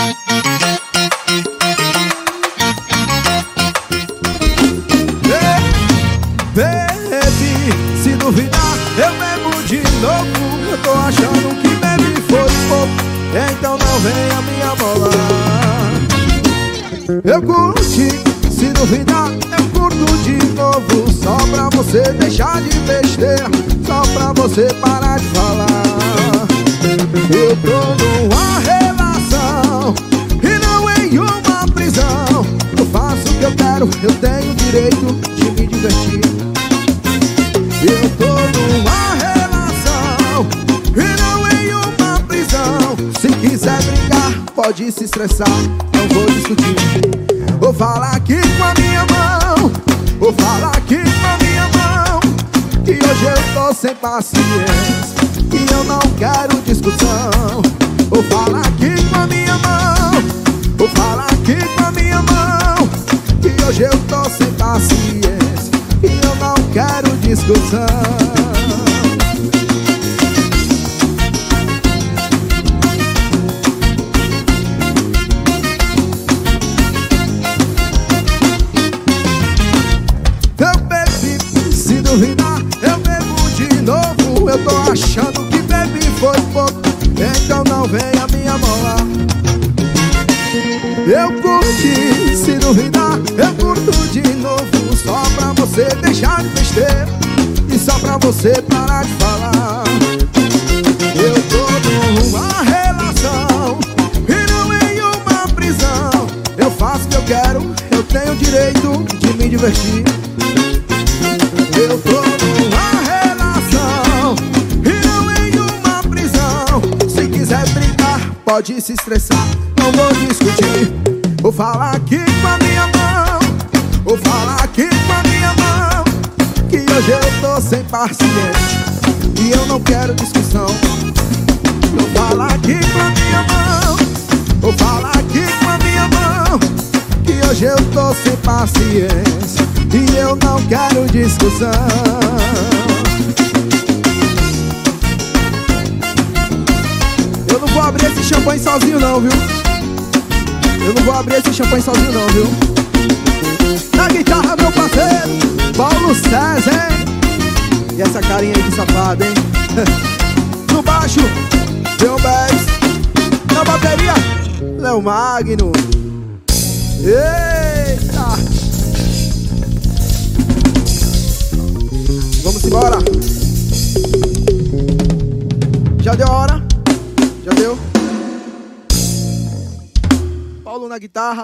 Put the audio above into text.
Baby, se duvidar, eu bebo de novo. Eu tô achando que bebi foi pouco, então não venha me amolar. Eu curti, se duvidar, eu curto de novo. Só pra você deixar de besteira, só pra você parar de falar. Eu tô numa relação e não em uma prisão. Eu faço o que eu quero, eu tenho direito de me divertir. Eu tô numa relação e não em uma prisão. Se quiser brigar, pode se estressar, não vou discutir. Vou falar aqui com a minha mão, vou falar aqui com a minha mão, que hoje eu tô sem paciência e eu não quero discussão. Vou falar aqui com a minha mão, vou falar aqui com a minha mão, que hoje eu tô sem paciência e eu não quero discussão. Eu bebi, se duvidar, eu bebo de novo. Eu tô achando que bebi foi pouco, então não venha me amolar. Eu curti, se duvidar, eu curto de novo. Só pra você deixar de besteira e só pra você parar de falar. Eu tô numa relação e não em uma prisão. Eu faço o que eu quero, eu tenho direito de me divertir. Eu tô numa relação e não em uma prisão. Se quiser brincar, pode se estressar, não vou discutir. Vou falar aqui com a minha mão, vou falar aqui com a minha mão, que hoje eu tô sem paciência e eu não quero discussão. Vou falar aqui com a minha mão, vou falar aqui com a minha mão, que hoje eu tô sem paciência e eu não quero discussão. Eu não vou abrir esse champanhe sozinho não, viu? Eu não vou abrir esse champanhe sozinho não, viu? Na guitarra, meu parceiro, Paulo César, hein? E essa carinha aí de safado, hein? No baixo, Leon Bez. Na bateria, Léo Magno. Eita! Vamos embora. Já deu a hora? Já deu? Paulo na guitarra.